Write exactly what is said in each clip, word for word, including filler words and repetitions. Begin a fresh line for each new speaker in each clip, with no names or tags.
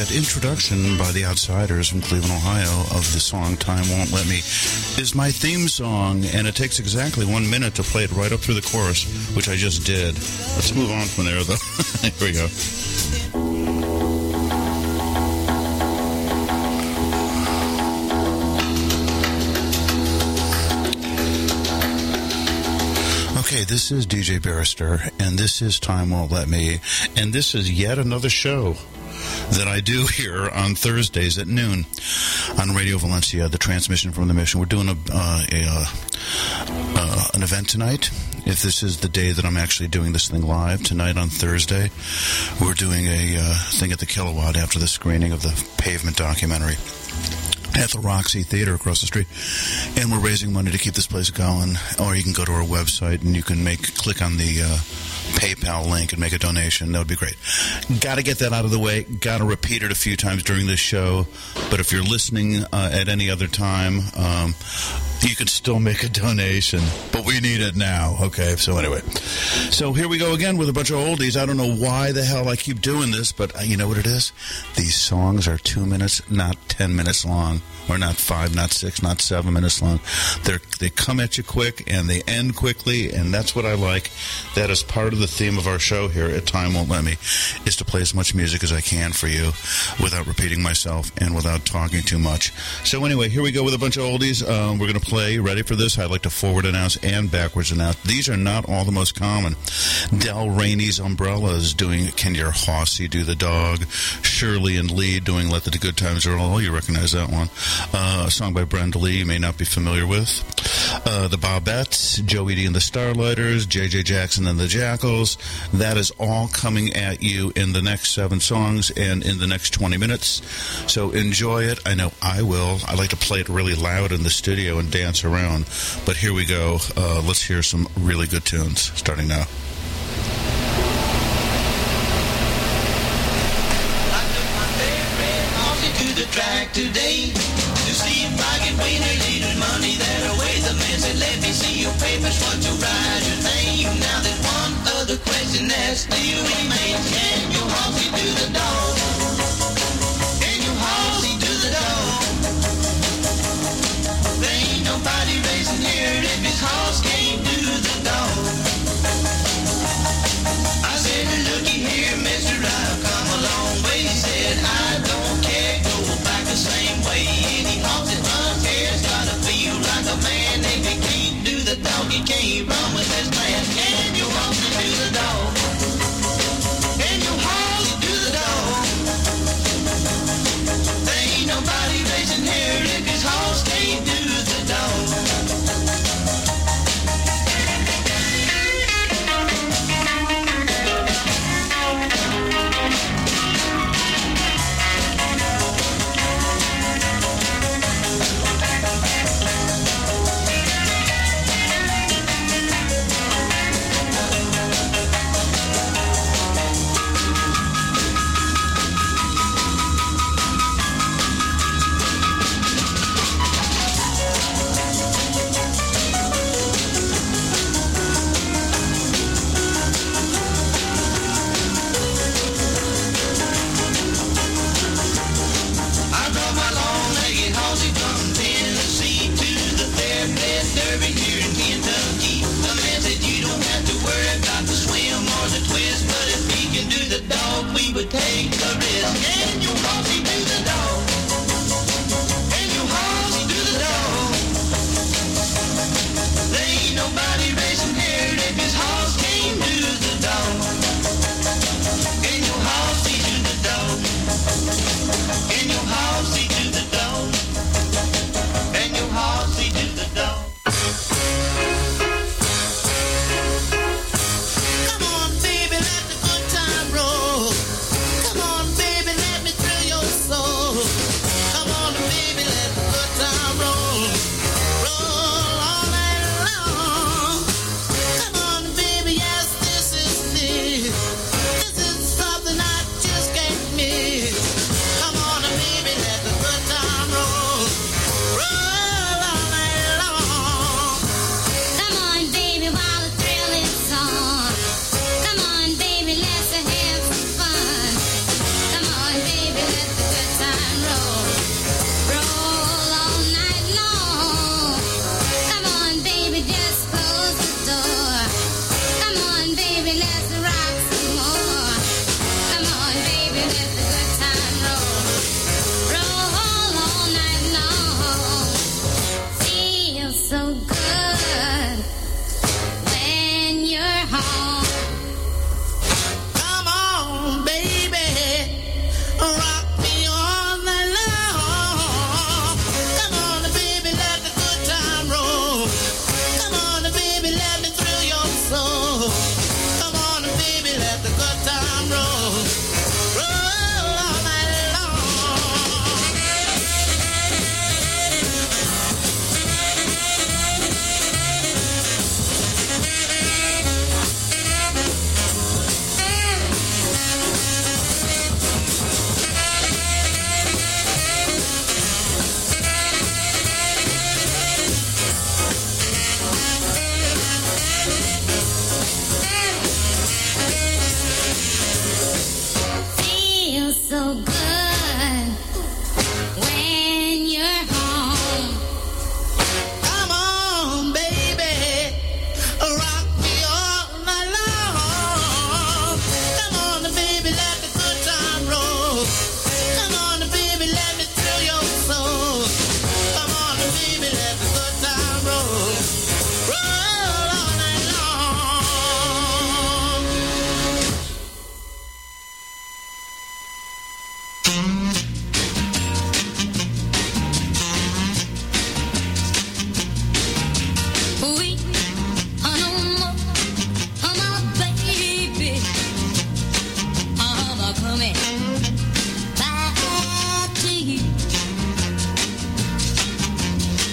that introduction by the Outsiders from Cleveland, Ohio, of the song Time Won't Let Me is my theme song, and it takes exactly one minute to play it right up through the chorus, which I just did. Let's move on from there, though. Here we go. Okay, this is D J Barrister, and this is Time Won't Let Me, and this is yet another show that I do here on Thursdays at noon on Radio Valencia, the transmission from the mission. We're doing a, uh, a uh, uh, an event tonight. If this is the day that I'm actually doing this thing live, tonight on Thursday, we're doing a uh, thing at the Kilowatt after the screening of the Pavement documentary at the Roxy Theater across the street, and we're raising money to keep this place going. Or you can go to our website and you can make click on the uh, PayPal link and make a donation. That would be great. Got to get that out of the way. Got to repeat it a few times during this show. But if you're listening uh, at any other time, um, you can still make a donation. But we need it now. Okay, so anyway. So here we go again with a bunch of oldies. I don't know why the hell I keep doing this, but uh, you know what it is? These songs are two minutes, not ten minutes long. Or not five, not six, not seven minutes long. They're, they come at you quick, and they end quickly, and that's what I like. That is part of the theme of our show here at Time Won't Let Me, is to play as much music as I can for you without repeating myself and without talking too much. So anyway, here we go with a bunch of oldies. Um, we're going to play. Ready for this? I'd like to forward announce and backwards announce. These are not all the most common. Del Rainey's Umbrellas doing Can Your Hossy Do the Dog? Shirley and Lee doing Let the Good Times Roll. You recognize that one. Uh, a song by Brenda Lee you may not be familiar with. Uh, the Bobettes, Joey D and the Starlighters, J J Jackson and the Jackals. That is all coming at you in the next seven songs and in the next twenty minutes. So enjoy it. I know I will. I like to play it really loud in the studio and dance around. But here we go. Uh, let's hear some really good tunes starting now.
Track today to see if I can win a little money that awaits a mess. And let me see your papers, what you write your name. Now there's one other question that still remains. Can your horsey do the dog? Can your horsey do the dog? There ain't nobody racing here if his horse can't do the dog. I said, looky here, mister, I've come a long way. He said, I don't care, go back the same way. Any horse that runs here's gotta feel like a man. If he can't do the dog, he can't run with his man. Can your horse do the dog? Can your horse do the dog? There ain't nobody racing here if his horse can't do the dog.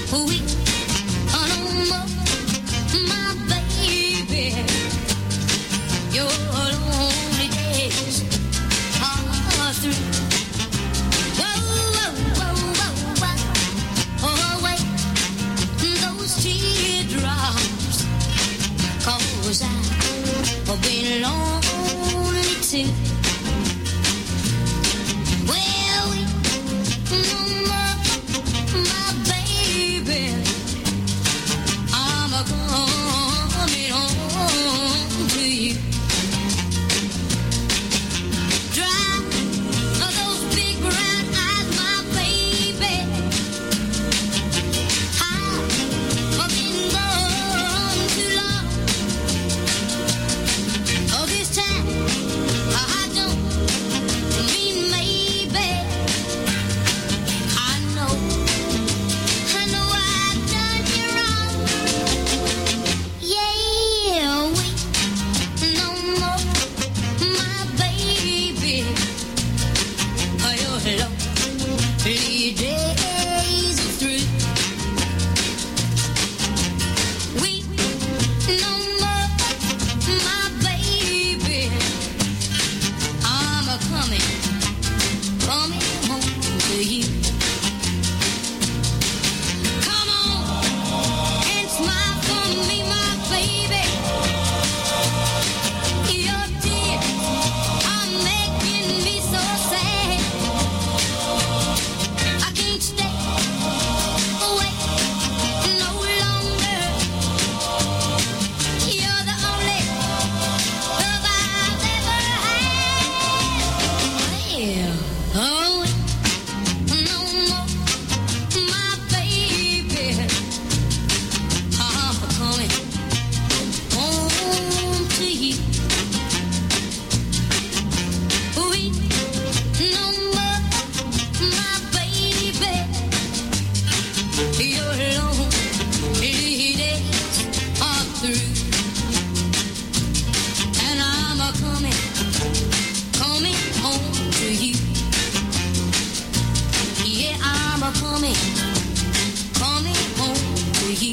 We are no more, my baby. Your lonely days are through. Whoa, whoa, whoa, whoa, whoa. Oh, wait, those teardrops, 'cause I've been lonely too. Well, we no more, my baby. I'm a coming home to you. Dry those big brown eyes, my baby. I've been gone too long. Oh, this time I don't mean maybe. I know, I know I've done you wrong. Yeah, we no more, my baby. Oh, your lonely days are through. We no more, my baby. I'm a coming, coming home to you. Come on and smile for me, my baby. Your tears are making me so sad. I can't stay away no longer. You're the only love I've ever had. Yeah, oh, no more, my baby. I'm coming home to you. We no more, my baby. Your lonely days are through, and I'm a coming, coming home to you. Yeah, I'm a coming, coming home to you.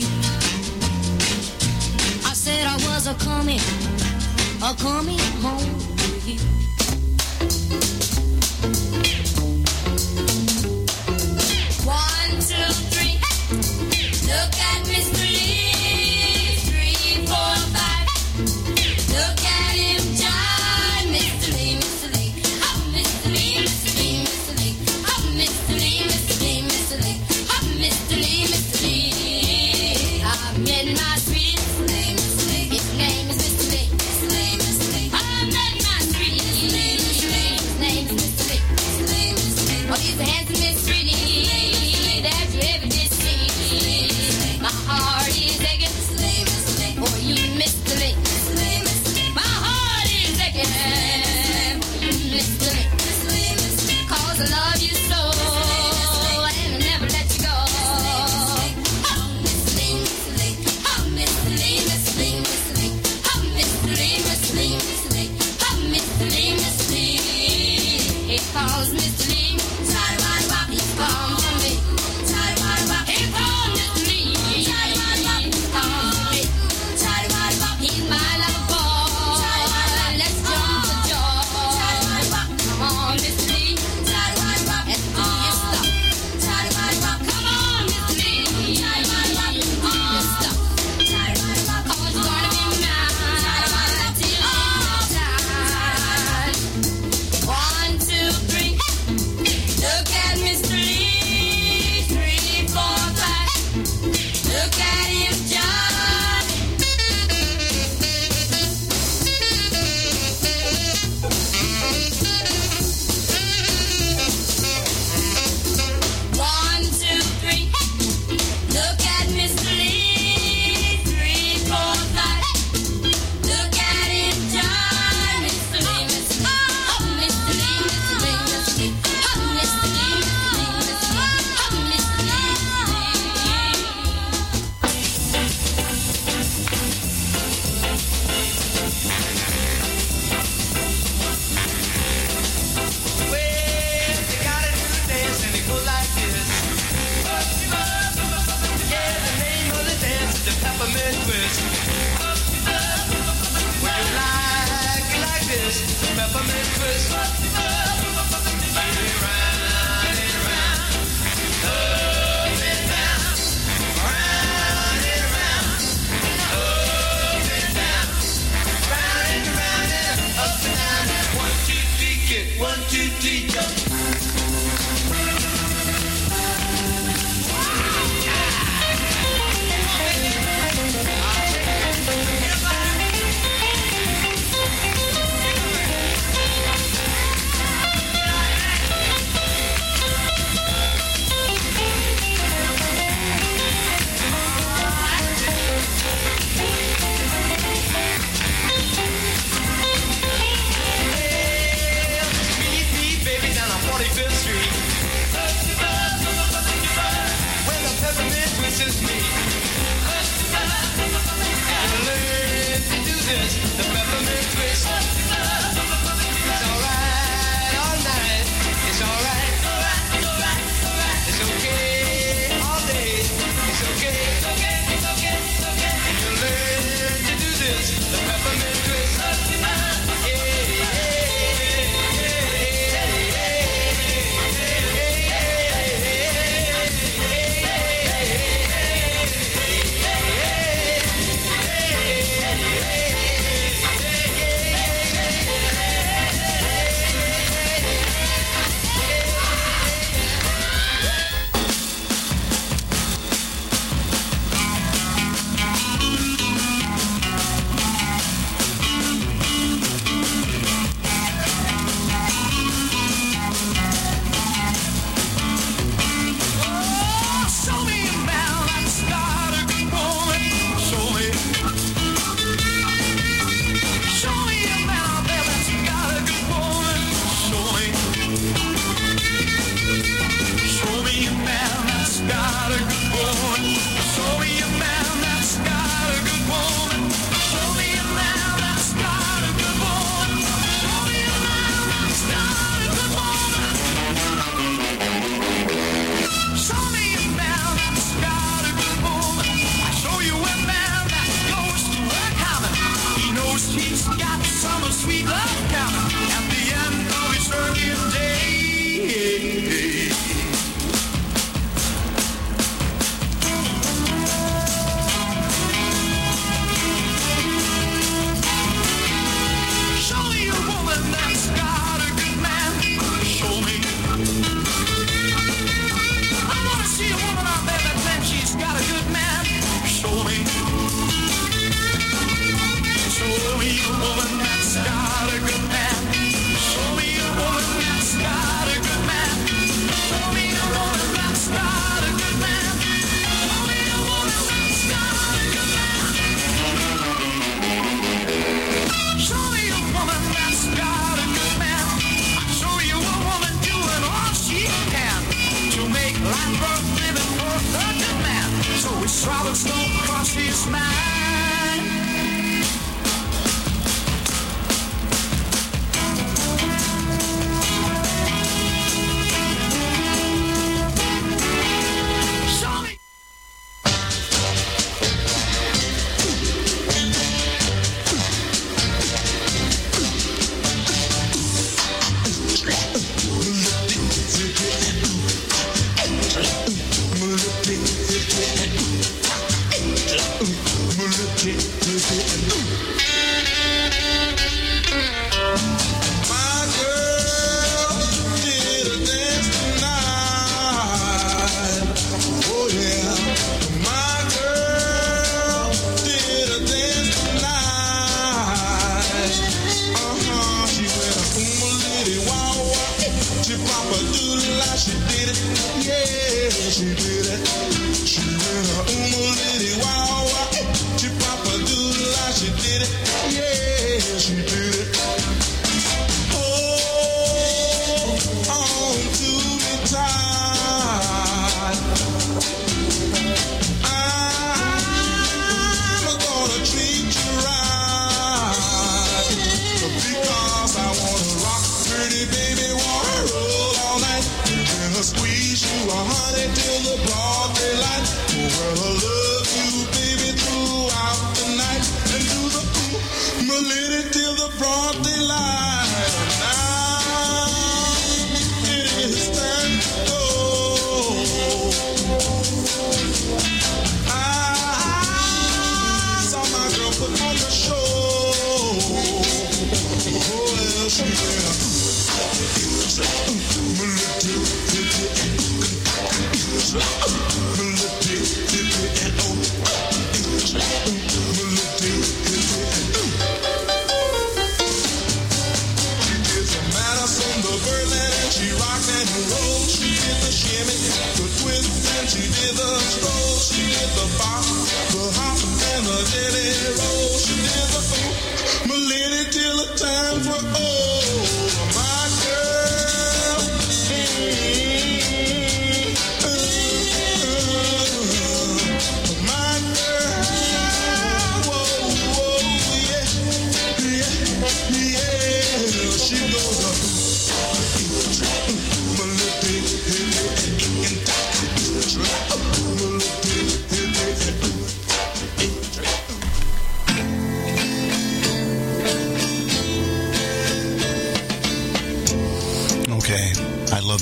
I said I was a coming, a coming home to you. One, two, three. Look at Mister Lee. Three, four, five. Look at him, John. Mister Lee, Mister Lee. Up, Mister Lee, Mister Lee, Mister Lee. Up, Mister Lee, Mister Lee, Mister Lee. Up, Mister Lee, Mister Lee. I met my sweet Mister Lee, Mister Lee. His name is Mister Lee, Mister Lee, Mister Lee. I met my sweet
this is me. And learn to do this, the peppermint twist. It's alright all night. It's alright. It's okay all day. It's okay. And you learn to do this, the peppermint twist.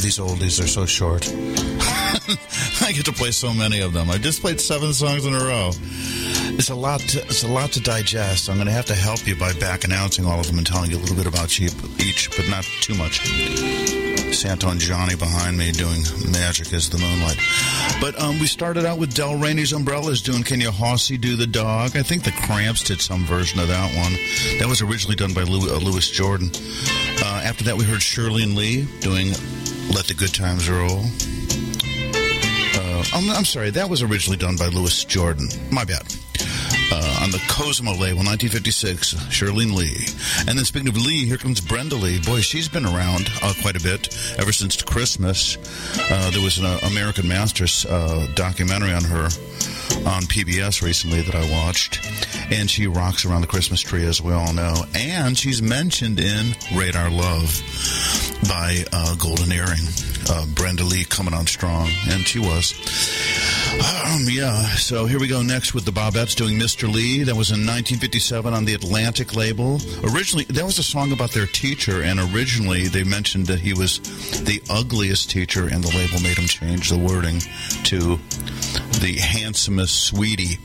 these oldies are so short. I get to play so many of them. I just played seven songs in a row. It's a lot to, it's a lot to digest. I'm going to have to help you by back announcing all of them and telling you a little bit about each, but not too much. Santa and Johnny behind me doing Magic as the Moonlight. But um, we started out with Del Rainey's Umbrellas doing Can You Hossy Do the Dog? I think the Cramps did some version of that one. That was originally done by Louis, uh, Louis Jordan. Uh, after that, we heard Shirley and Lee doing Let the Good Times Roll. Uh, I'm, I'm sorry, that was originally done by Louis Jordan. My bad. Uh, on the Cosmo label, nineteen fifty-six, Shirley and Lee. And then speaking of Lee, here comes Brenda Lee. Boy, she's been around uh, quite a bit ever since Christmas. Uh, there was an uh, American Masters uh, documentary on her on P B S recently that I watched. And she rocks around the Christmas tree, as we all know. And she's mentioned in Radar Love by uh, Golden Earring. Uh, Brenda Lee coming on strong, and she was. Um, yeah, so here we go next with the Bobettes doing Mister Lee. That was in nineteen fifty-seven on the Atlantic label. Originally, that was a song about their teacher, and originally they mentioned that he was the ugliest teacher, and the label made him change the wording to the handsomest sweetie.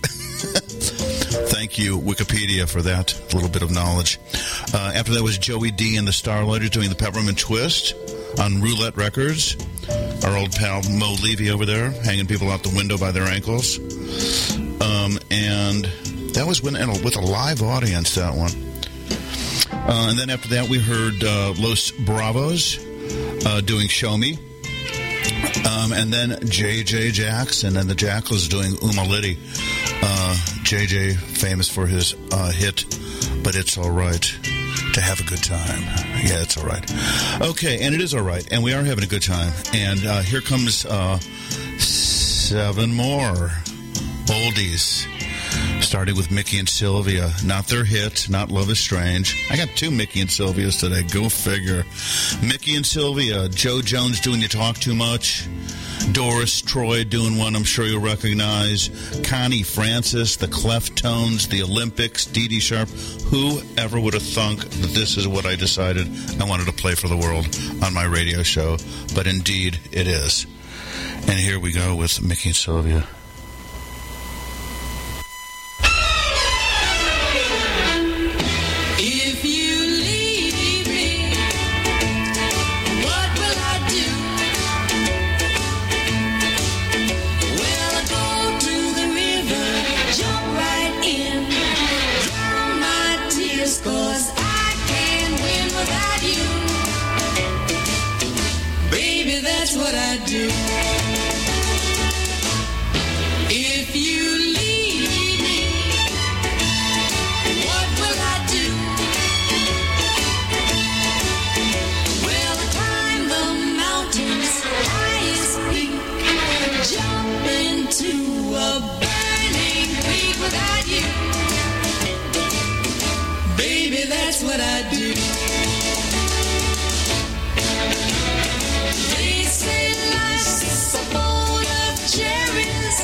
Thank you, Wikipedia, for that little bit of knowledge. Uh, after that was Joey D and the Starlighters doing the Peppermint Twist on Roulette Records. Our old pal Mo Levy over there, hanging people out the window by their ankles. Um, and that was when, and with a live audience, that one. Uh, and then after that, we heard uh, Los Bravos uh, doing Show Me. Um, and then J J Jackson and the Jackals doing Uma Liddy. Uh, J J, famous for his uh, hit, But It's All Right to Have a Good Time. Yeah, it's all right. Okay, and it is all right, and we are having a good time. And uh, here comes uh, seven more oldies, starting with Mickey and Sylvia. Not their hit, not Love is Strange. I got two Mickey and Sylvias today. Go figure. Mickey and Sylvia, Joe Jones doing You Talk Too Much. Doris Troy doing one I'm sure you'll recognize. Connie Francis, the Cleftones, the Olympics, Dee Dee Sharp. Whoever would have thunk that this is what I decided I wanted to play for the world on my radio show. But indeed, it is. And here we go with Mickey and Sylvia.
If you leave me, what will I do? Well, I go to the river, jump right in, drown my tears, 'cause I can't win without you. Baby, that's what I do. If you leave me, what will I do? Well, I climb the mountain's highest peak, jump into a burning peak without you. Baby, that's what I do. They say life's a bowl of cherries.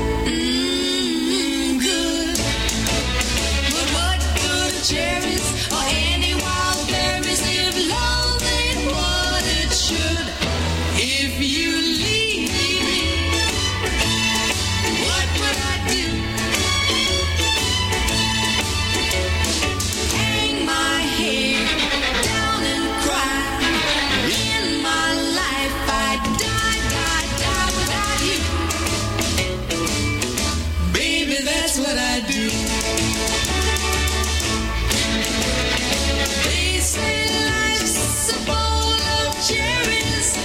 Mmm, good. But what good are cherries or any wild berries if love ain't what it should? If you leave me, what would I do? Hang my head down and cry. In my life, I die, die, die without you. Baby, that's what I do. They say life's a bowl of cherries.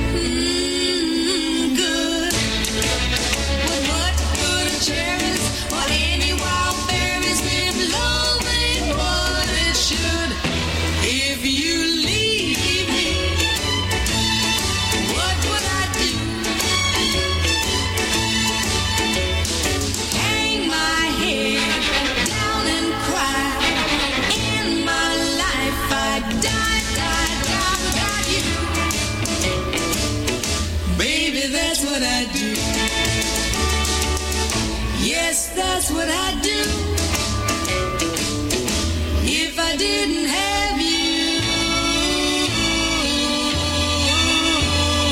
Mmm, good. But what good are cherries or any wild berries if love ain't what it should? If you leave me, what would I do? Hang my head down and cry. In my life, I die, die, die without you. Baby, that's what I do. Yes, that's what I do. If I didn't have you,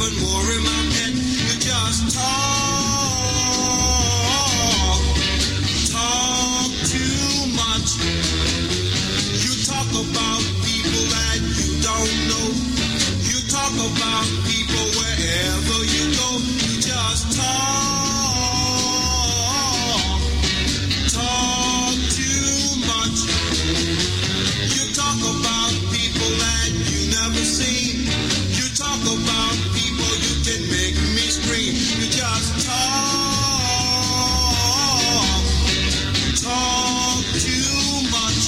even more in my head. You just talk, talk too much. You talk about people that you don't know. You talk about people wherever you go. You just talk, talk too much. You talk about people that you never seen. You talk about people you can make me scream. You just talk, talk too much.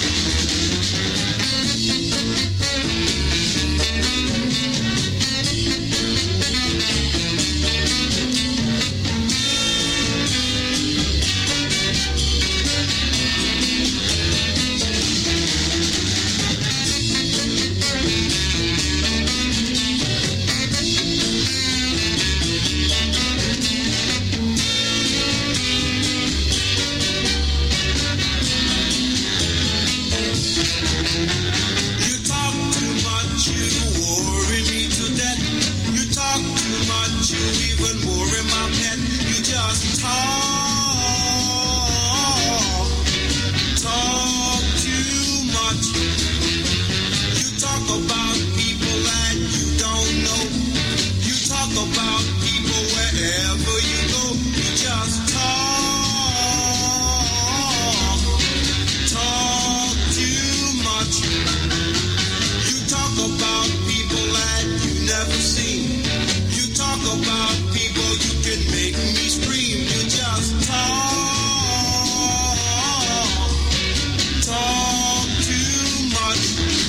You talk too much, you worry me to death. You talk too much, you even worry my pet. You just talk, talk too much. You talk about people that you don't know. You talk about people wherever you go. You just talk, talk too much. You talk about people that you never seen. You talk about people you can make me scream. You just talk, talk too much.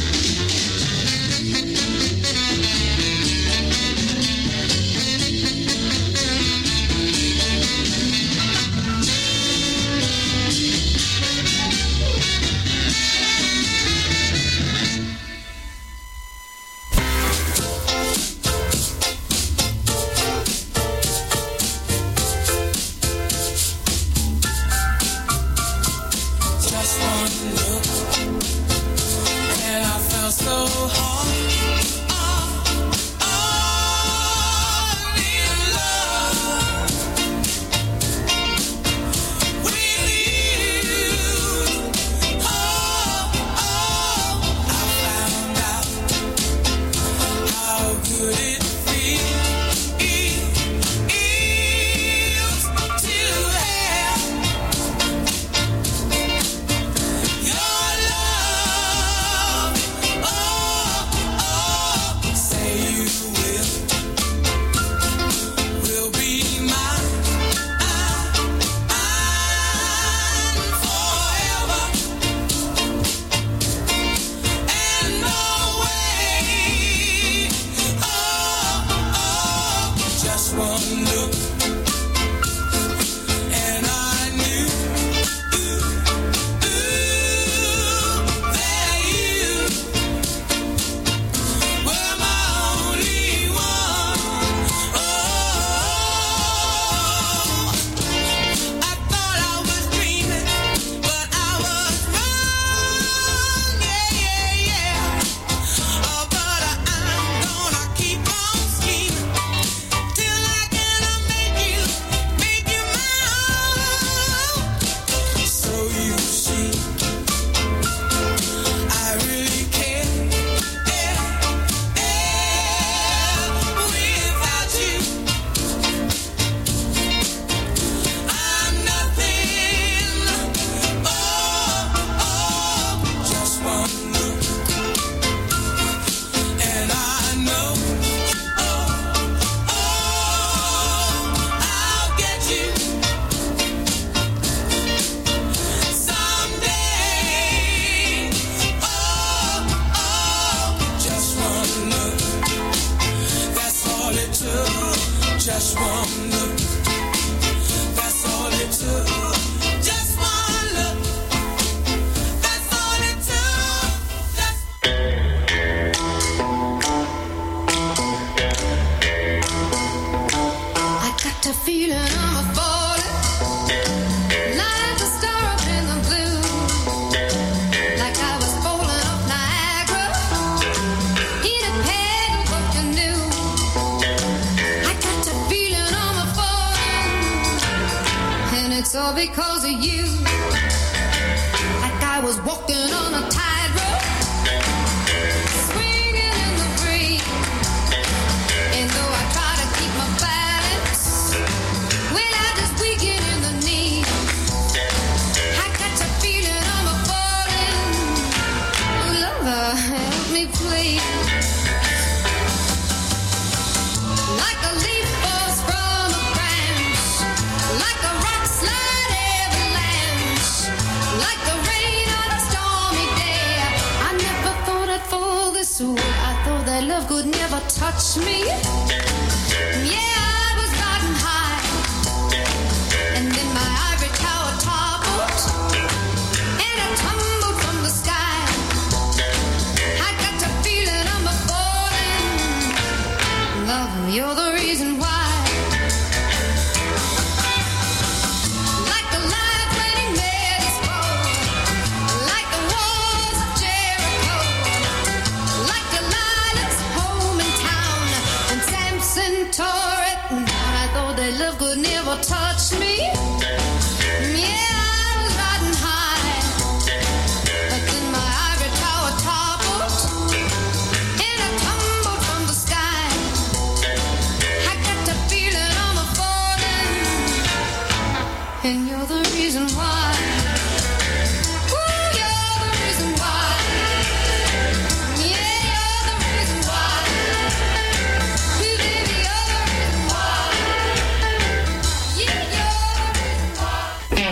Just one look, and I felt so hard. I'm in love with you. Oh, oh, I found out how good it feels to have your love. Oh,
because of you. Like I was walking on a tightrope, swinging in the breeze. And though I try to keep my balance, well, I just weaken in the knee. I got the feeling I'm a falling. Lover, help me please. Like a leaf falls from a branch, like a rock slide avalanche, like the rain on a stormy day. I never thought I'd fall this way. I thought that love could never touch me. Yeah, I was riding high, and then my ivory tower toppled, and I tumbled from the sky. I got the feeling I'm a falling. Love, you're the reason why. Like the light when he made his fall, like the walls of Jericho, like the lilacs home in town, and Samson tore it down. I thought that love could never touch me. Yeah, I was riding high, but then my ivory tower toppled, and I tumbled from the sky. I got the feeling I'm a falling, and you're the reason why. Ooh, you're the reason why. Yeah, you're the reason why. Ooh, baby, you're the reason why. Yeah, you're the reason why.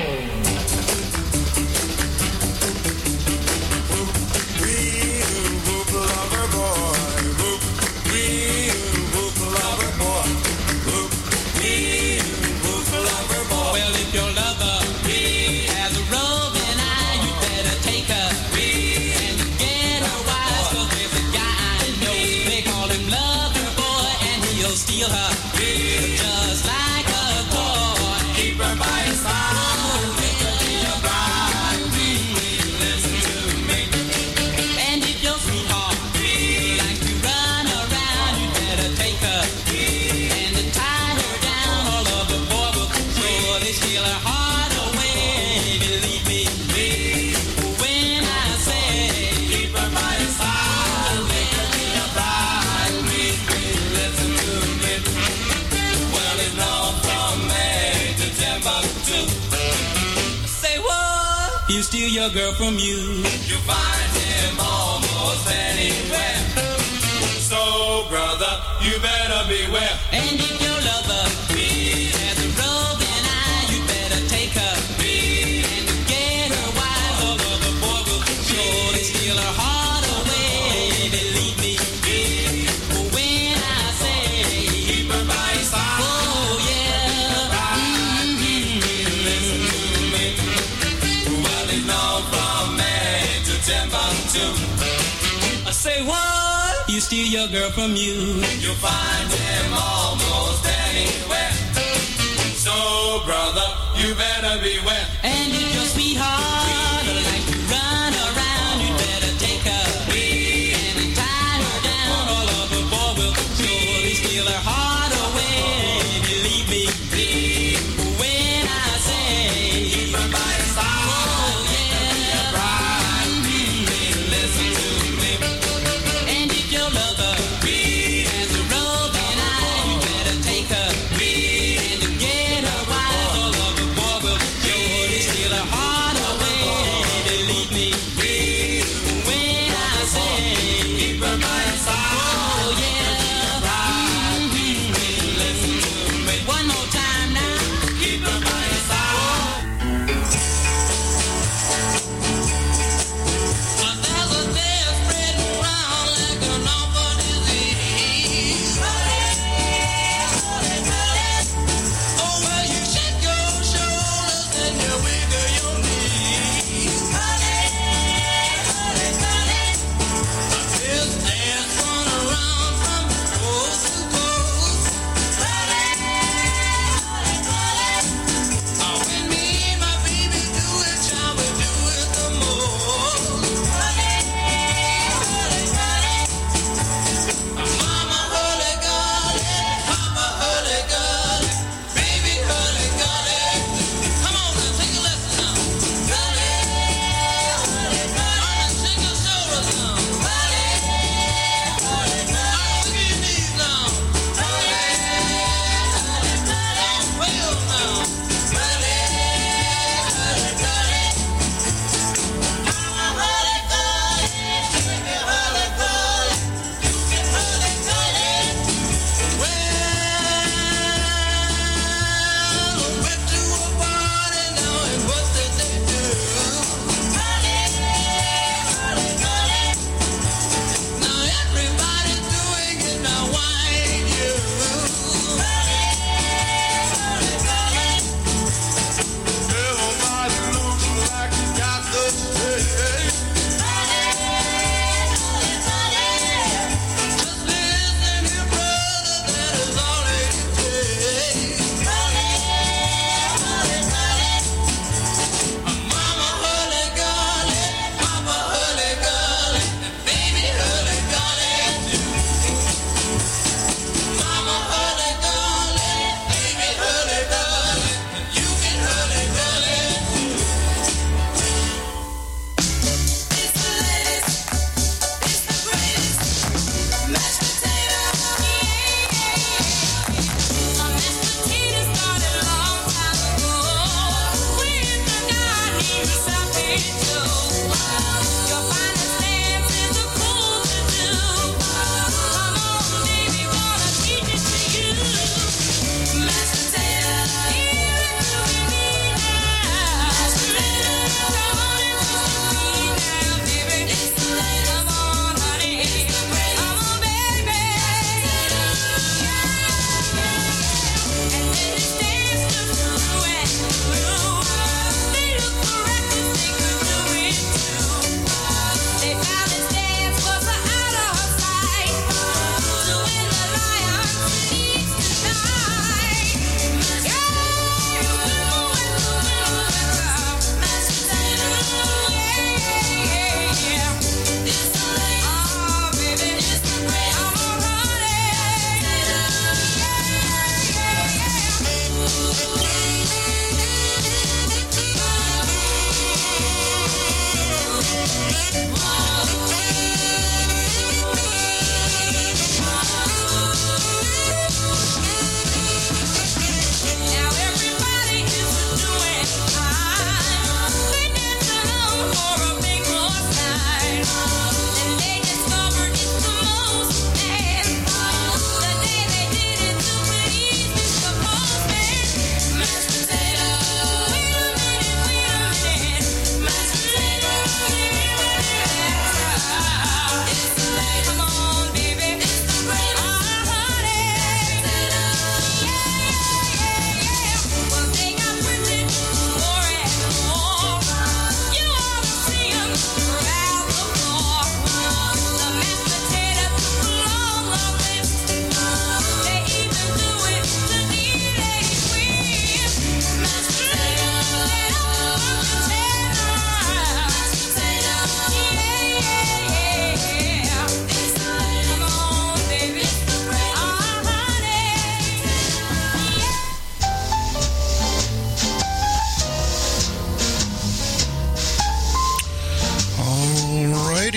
Well, if your lover has a roving eye, you better take her and get her wise. 'Cause there's a guy I know, they call him Lover Boy, and he'll steal her just like a toy. Keep her by his side, make her be a bride. Listen to me. And if your sweetheart likes to run around, you better take her and to tie her down. All of the boy will control, they steal her heart away. Believe me, when I say keep her by your side, make her be a bride. Please, please listen to me. Well, it's known from May to Timbuktu. Say what? You steal your girl from you, you find him almost anywhere. So, brother, you better beware. And if your lover has a roving eye, you better take her and to get her wise. All of the boy will surely steal her heart away. Believe me, when I say keep her by your side. Oh yeah. Mm-hmm. Listen to me. Well, it's known from May to Timbuktu. I say what? You steal your girl from you, you'll find him almost anywhere. So, brother, you better beware. And if your sweetheart like to run around, you better take her and tie her down. All of the boy will surely steal her heart away. Believe me, when I say keep her by your side. Oh yeah, bride, listen to me. And if your lover has a roving eye, you better take her and to get her wise. All of the boy will surely steal her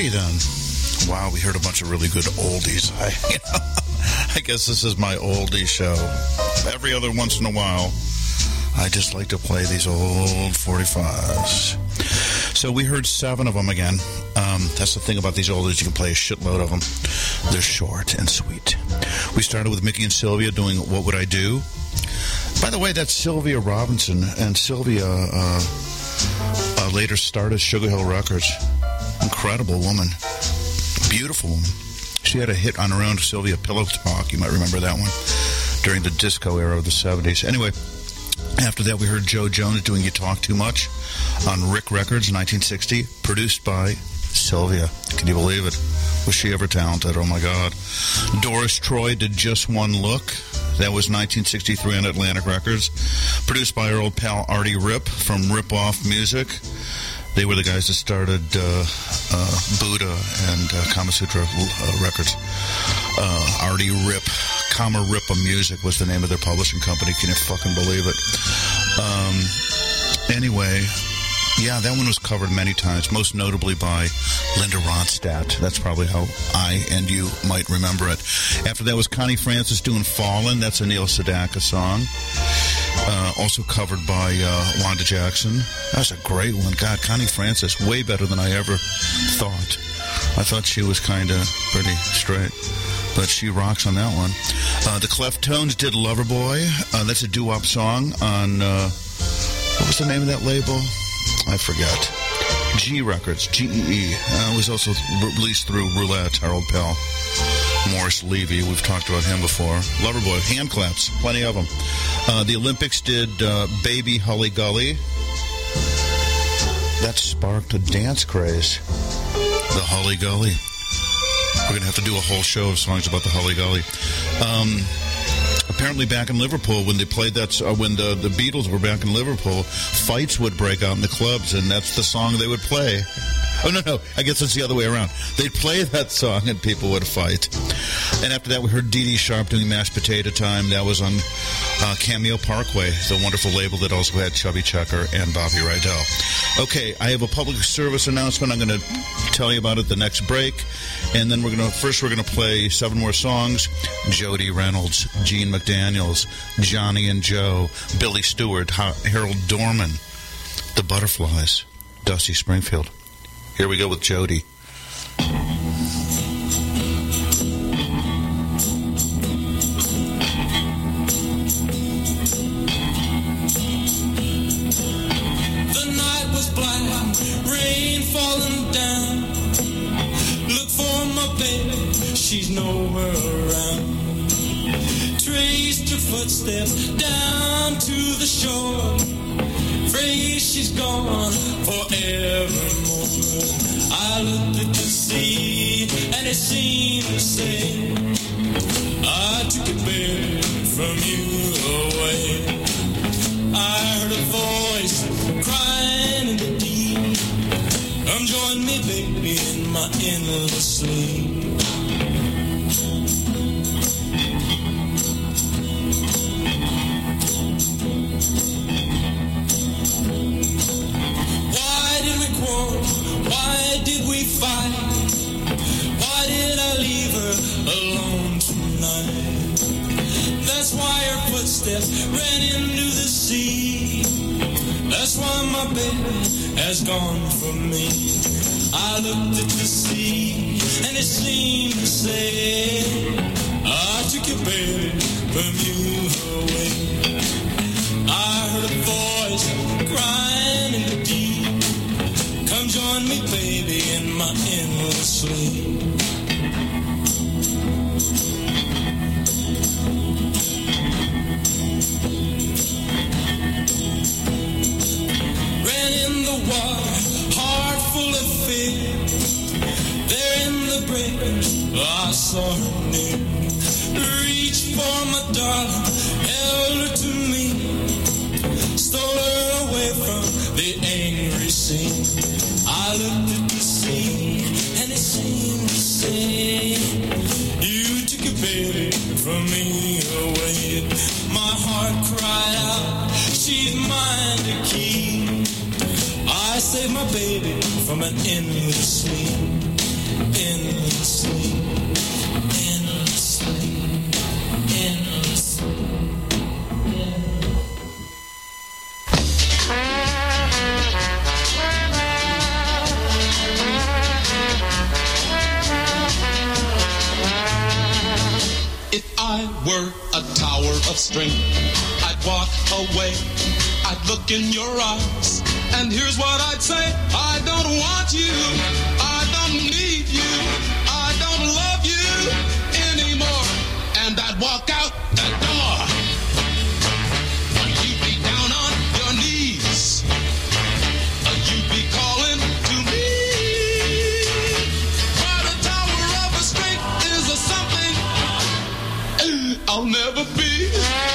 Alrighty then. Wow, we heard a bunch of really good oldies. I, you know, I guess this is my oldie show. Every other once in a while, I just like to play these old forty-fives. So we heard seven of them again. Um, that's the thing about these oldies. You can play a shitload of them. They're short and sweet. We started with Mickey and Sylvia doing What Would I Do? By the way, that's Sylvia Robinson. And Sylvia uh, uh, later started Sugar Hill Records. Incredible woman. Beautiful woman. She had a hit on her own, Sylvia Pillow Talk. You might remember that one during the disco era of the seventies. Anyway, after that, we heard Joe Jonas doing You Talk Too Much on Rick Records, nineteen sixty, produced by Sylvia. Can you believe it? Was she ever talented? Oh, my God. Doris Troy did Just One Look. That was nineteen sixty-three on Atlantic Records, produced by our old pal Artie Rip from Rip Off Music. They were the guys that started uh, uh, Buddha and uh, Kama Sutra uh, Records. Uh, Artie Rip, Kama Ripa Music was the name of their publishing company. Can you fucking believe it? Um, anyway, yeah, that one was covered many times, most notably by Linda Ronstadt. That's probably how I and you might remember it. After that was Connie Francis doing Fallin'. That's a Neil Sedaka song. Uh, also covered by uh, Wanda Jackson. That's a great one. God, Connie Francis, way better than I ever thought. I thought she was kind of pretty straight, but she rocks on that one. Uh, the Cleftones did Loverboy. Uh, that's a doo-wop song on, uh, what was the name of that label? I forget. G Records, G E E. Uh, it was also released through Roulette, our old pal. Morris Levy, we've talked about him before. Loverboy, hand claps, plenty of them. Uh, the Olympics did uh, Baby Hully Gully. That sparked a dance craze. The Hully Gully. We're going to have to do a whole show of songs about the Hully Gully. Um, apparently back in Liverpool, when they played that, uh, when the, the Beatles were back in Liverpool, fights would break out in the clubs, and that's the song they would play. Oh, no, no. I guess it's the other way around. They'd play that song and people would fight. And after that, we heard Dee Dee Sharp doing Mashed Potato Time. That was on uh, Cameo Parkway, the wonderful label that also had Chubby Checker and Bobby Rydell. Okay, I have a public service announcement. I'm going to tell you about it the next break. And then we're going to, first we're going to play seven more songs. Jody Reynolds, Gene McDaniels, Johnny and Joe, Billy Stewart, Harold Dorman, The Butterflies, Dusty Springfield. Here we go with Jody.
The night was black, rain falling down. Look for my baby, she's nowhere around. Traced her footsteps down to the shore. Afraid she's gone forevermore. I looked at the sea and it seemed to say, I took a bit from you away. I heard a voice crying in the deep. Come join me, baby, in my endless sleep. Why did we fight? Why did I leave her alone tonight? That's why her footsteps ran into the sea. That's why my baby has gone from me. I looked at the sea and it seemed to say, I took your baby from you away. I heard a voice crying in the deep. Come join me, baby, in my endless sleep. Ran in the water, heart full of fear. There in the breakers, I saw her near. Reached for my darling, held her to me. Stole her away from the angry sea. I looked at the sea and it seemed to say, you took your baby from me away. My heart cried out, she's mine to keep. I saved my baby from an endless sleep. endlessly, endlessly, endlessly.
If I were a tower of strength, I'd walk away, I'd look in your eyes, and here's what I'd say: I don't want you, I don't need you, I don't love you anymore, and I'd walk out that door. You'd be down on your knees, you'd be calling to me, but a tower of strength is a something I'll never be.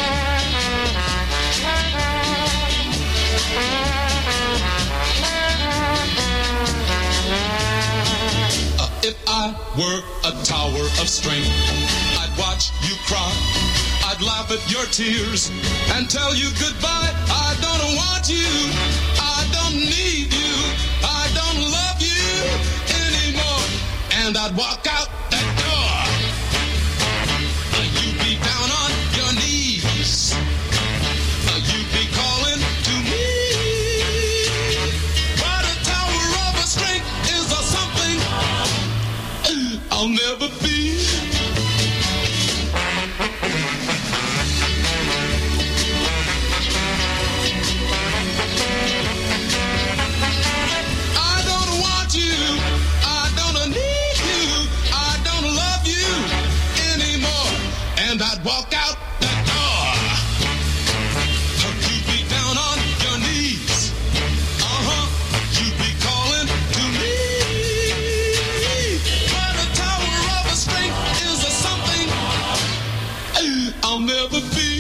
Uh, if I were a tower of strength, I'd watch you cry, I'd laugh at your tears and tell you goodbye. I don't want you, I don't need you, I don't love you anymore, and I'd walk out that door. You'd be down on your knees, you'd be calling to me, but a tower of strength is a something I'll never be. I don't want you, I don't need you, I don't love you anymore, and I'd walk out that door. You'd be down on your knees, uh-huh, you'd be calling to me, but a tower of strength is a something I'll never be.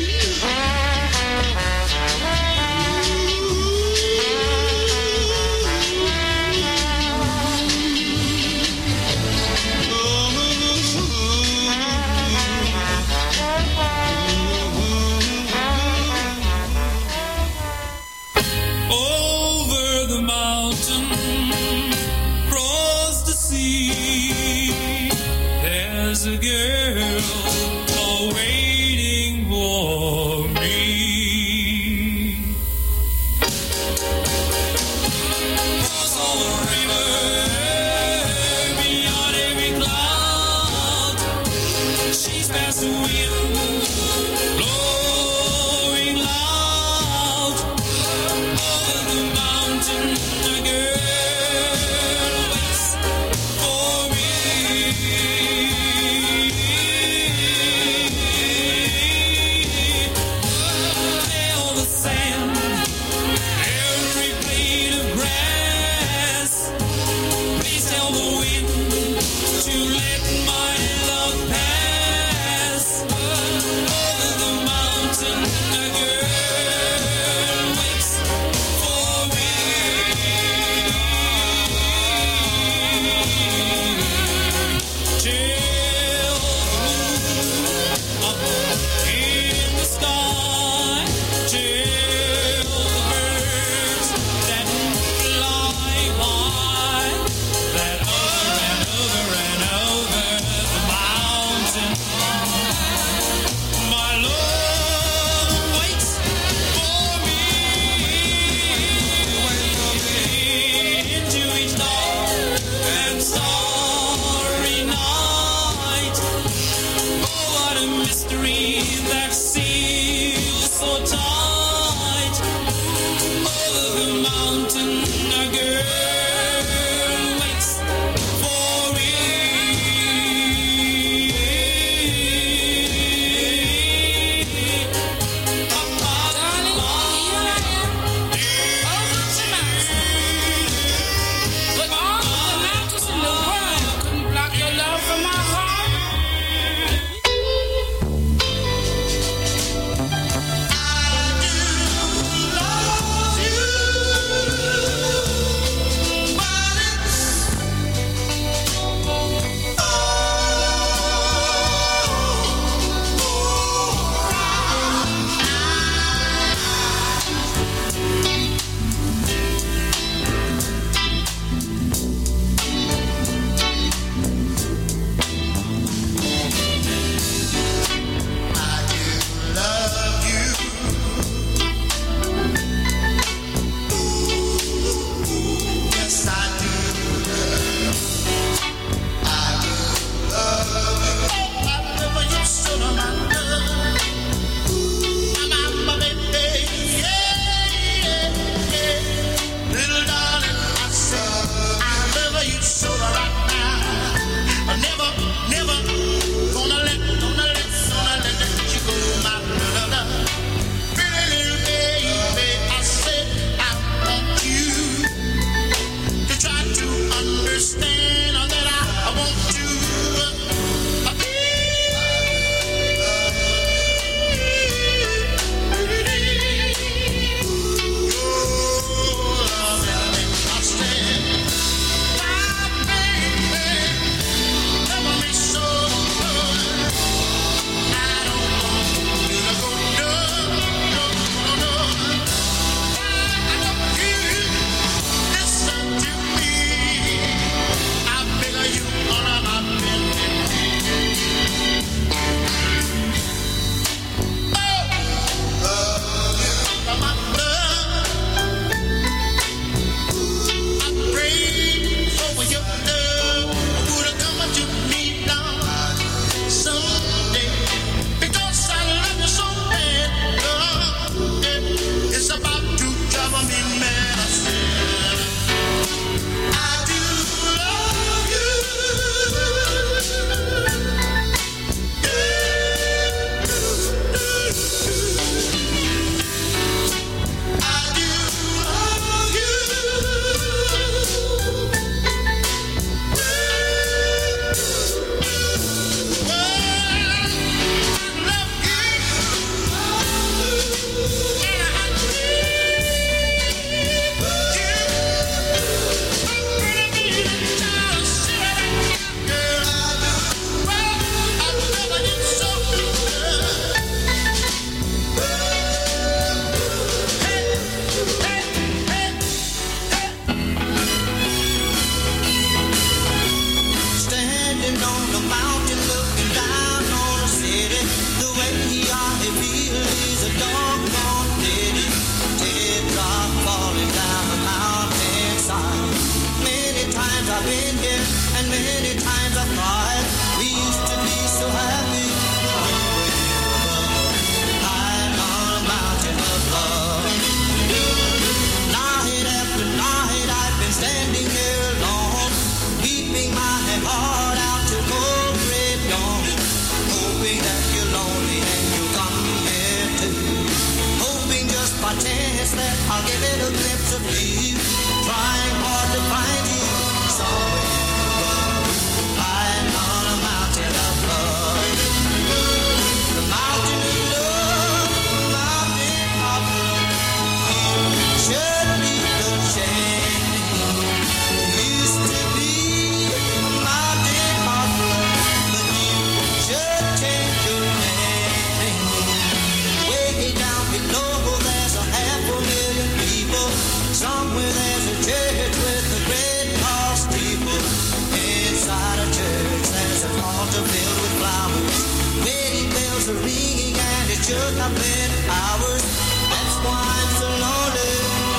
I've been here, and many times I cried. We used to be so happy when we were here, high on a mountain of love. Night after night I've been standing here alone, weeping my heart out to cold red dawn, hoping that you're lonely and you'll come here too, hoping just by chance that I'll get a glimpse of you, trying hard to find you somewhere above, high on a mountain of love. The mountain of love, the mountain of love, you should be the shame. Used to be a mountain of love, but you should change your name. Way down below there's a half a million people. Somewhere there's a church with a great tall steeple. Inside a church there's an altar filled with flowers. Wedding bells are ringing and it should have been hours. That's why I'm so lonely.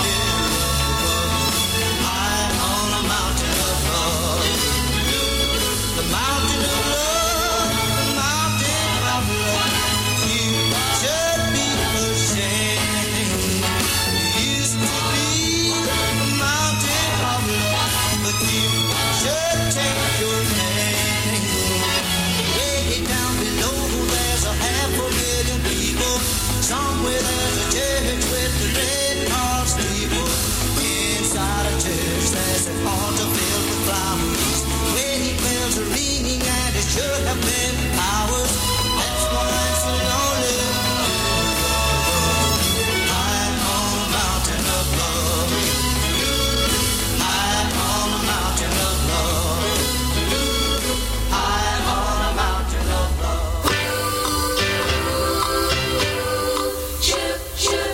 High on a mountain of love. The mountain of love, the mountain of love. You should be ashamed. You used to be a mountain of love, but you should change your name. Way down below there's a half a million people. Somewhere there's a church with the red tall steeple. Inside a church there's an altar filled with flowers. Wedding bells are ringing and it should have been hours. That's why I'm so lonely. High on a mountain of love. High on a mountain of love. High on a mountain of love.
Chip, chip.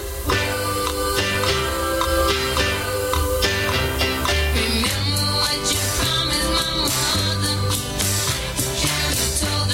Remember what you promised my mother. Should have told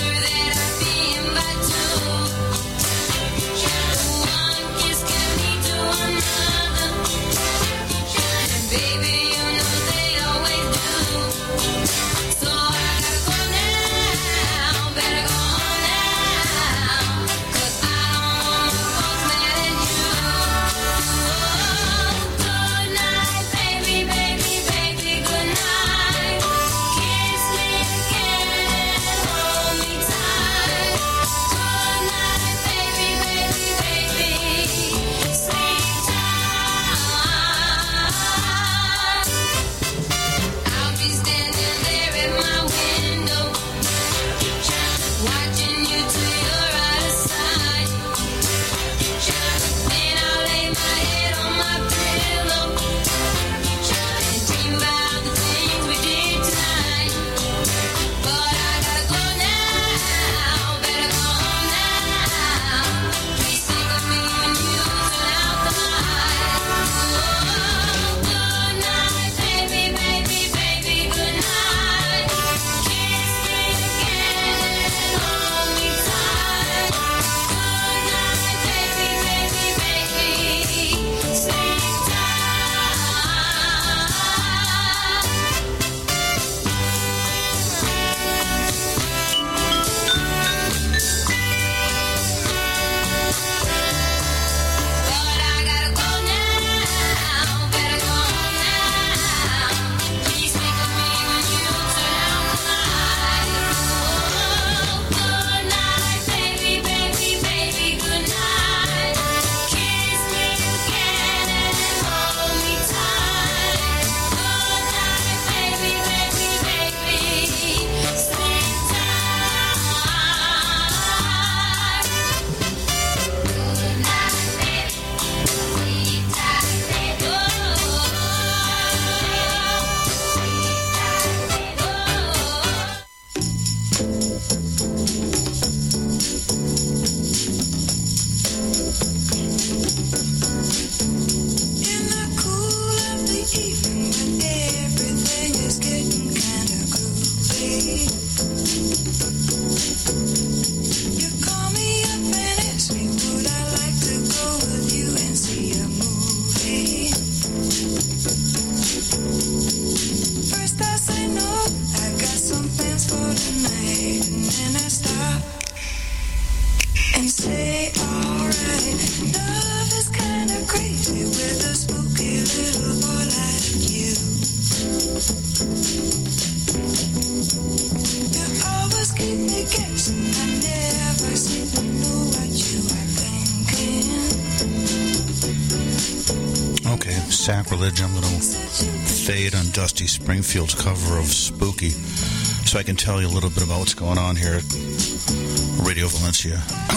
sacrilege, I'm going to fade on Dusty Springfield's cover of Spooky so I can tell you a little bit about what's going on here at Radio Valencia.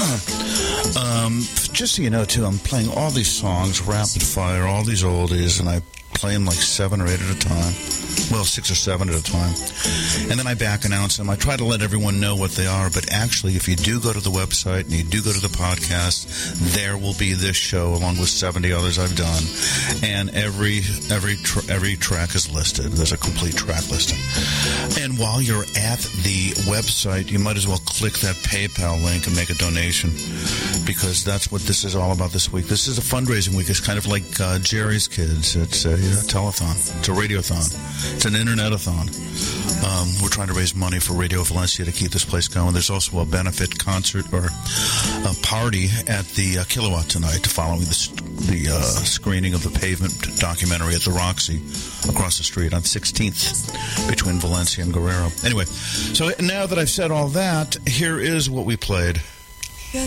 um, just so you know, too, I'm playing all these songs, rapid fire, all these oldies, and I play them like seven or eight at a time. Well, six or seven at a time. And then I back announce them. I try to let everyone know what they are, but actually, if you do go to the website and you do go to the podcast, there will be this show along with seventy others I've done. And every every tr- every track is listed. There's a complete track listing. And while you're at the website, you might as well click that PayPal link and make a donation, because that's what this is all about this week. This is a fundraising week. It's kind of like uh, Jerry's Kids. It's a, a telethon. It's a radiothon. It's an internet-a-thon. Um, we're trying to raise money for Radio Valencia to keep this place going. There's also a benefit concert or a party at the uh, Kilowatt tonight following the, the uh, screening of the Pavement documentary at the Roxy across the street on sixteenth between Valencia and Guerrero. Anyway, so now that I've said all that, here is what we played. Oop,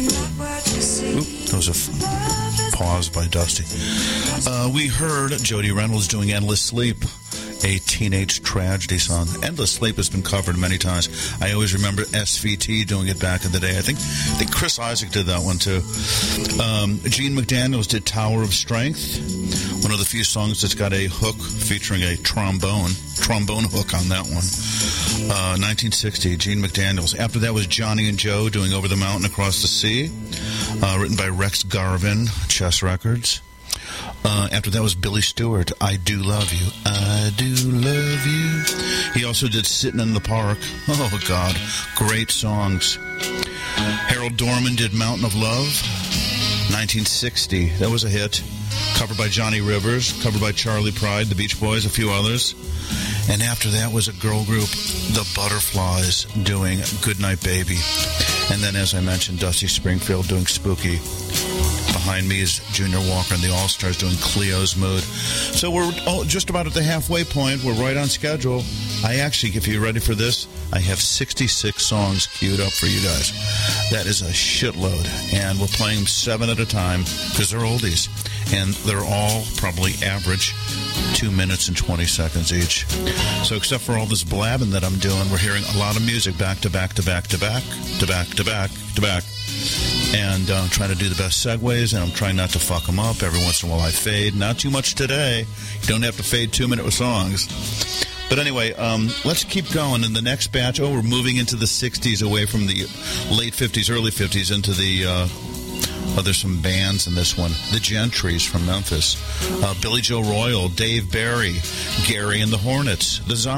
that was a f- pause by Dusty. Uh, we heard Jody Reynolds doing Endless Sleep, a teenage tragedy song. Endless Sleep has been covered many times. I always remember S V T doing it back in the day. I think I think Chris Isaac did that one too. Um, Gene McDaniels did Tower of Strength, one of the few songs that's got a hook featuring a trombone, trombone hook on that one. Uh, nineteen sixty, Gene McDaniels. After that was Johnny and Joe doing Over the Mountain Across the Sea, uh, written by Rex Garvin, Chess Records. Uh, after that was Billy Stewart, I Do Love You. I Do Love You. He also did Sittin' in the Park. Oh, God. Great songs. Harold Dorman did Mountain of Love. nineteen sixty. That was a hit. Covered by Johnny Rivers. Covered by Charlie Pride, the Beach Boys, a few others. And after that was a girl group, the Butterflies, doing Goodnight Baby. And then, as I mentioned, Dusty Springfield doing Spooky. Behind me is Junior Walker and the All-Stars doing Cleo's Mood. So we're oh, just about at the halfway point. We're right on schedule. I actually, if you're ready for this, I have sixty-six songs queued up for you guys. That is a shitload. And we're playing them seven at a time because they're oldies. And they're all probably average two minutes and twenty seconds each. So except for all this blabbing that I'm doing, we're hearing a lot of music back to back to back to back to back to back to back. And uh, I'm trying to do the best segues, and I'm trying not to fuck them up. Every once in a while I fade. Not too much today. You don't have to fade two-minute songs. But anyway, um, let's keep going. In the next batch, oh, we're moving into the sixties, away from the late fifties, early fifties, into the... Uh, Oh, there's some bands in this one. The Gentrys from Memphis. Uh, Billy Joe Royal, Dave Barry, Gary and the Hornets, the Zombies.